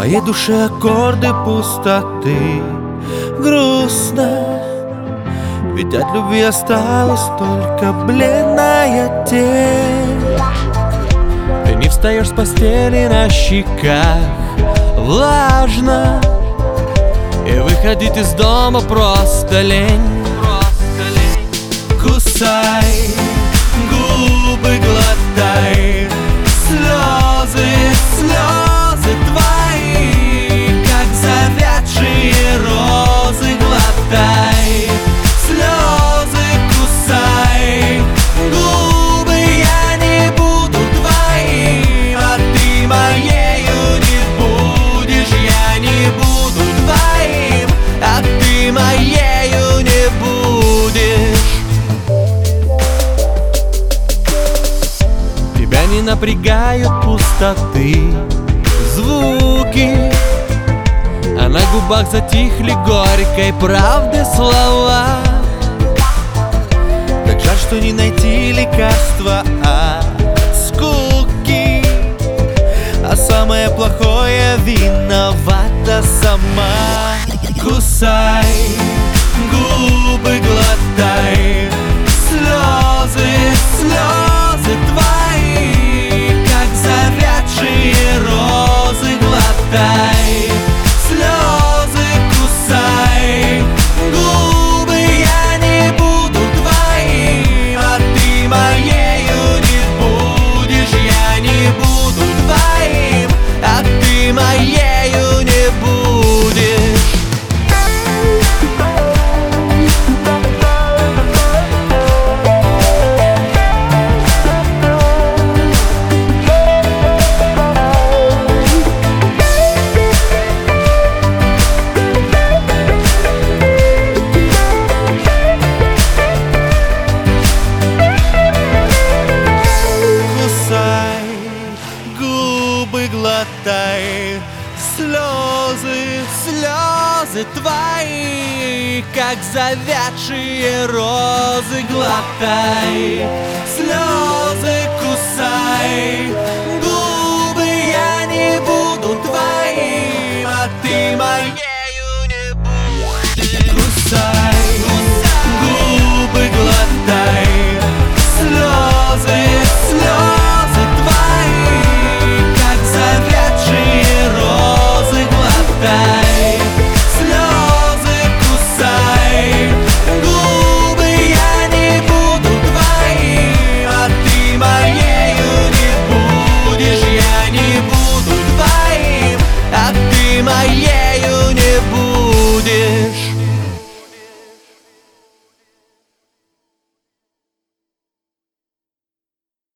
моей душе аккорды пустоты. Грустно, ведь от любви осталась только бледная тень. Ты не встаешь с постели, на щеках влажно, и выходить из дома просто лень. Кусай губы, глотай слезы, слезы твои, как завядшие розы. Глотай слезы, кусай губы, я не буду твоим, а ты моею не будешь. Я не буду твоим, а ты моею не будешь. Тебя не напрягают пустоты, звуки, а на губах затихли горькой правды слова. Так жаль, что не найти лекарства от скуки, а самое плохое — виновата сама. Кусай губы, глотай слезы, слезы твои, как завядшие розы. Глотай слезы, кусай губы, я не буду твоим, а ты моею не будешь. Я не буду твоим, а ты моею не будешь. Губы, глотай слезы, слезы твои, как завядшие розы. Глотай слезы, кусай губы, я не буду твоим, а ты моей.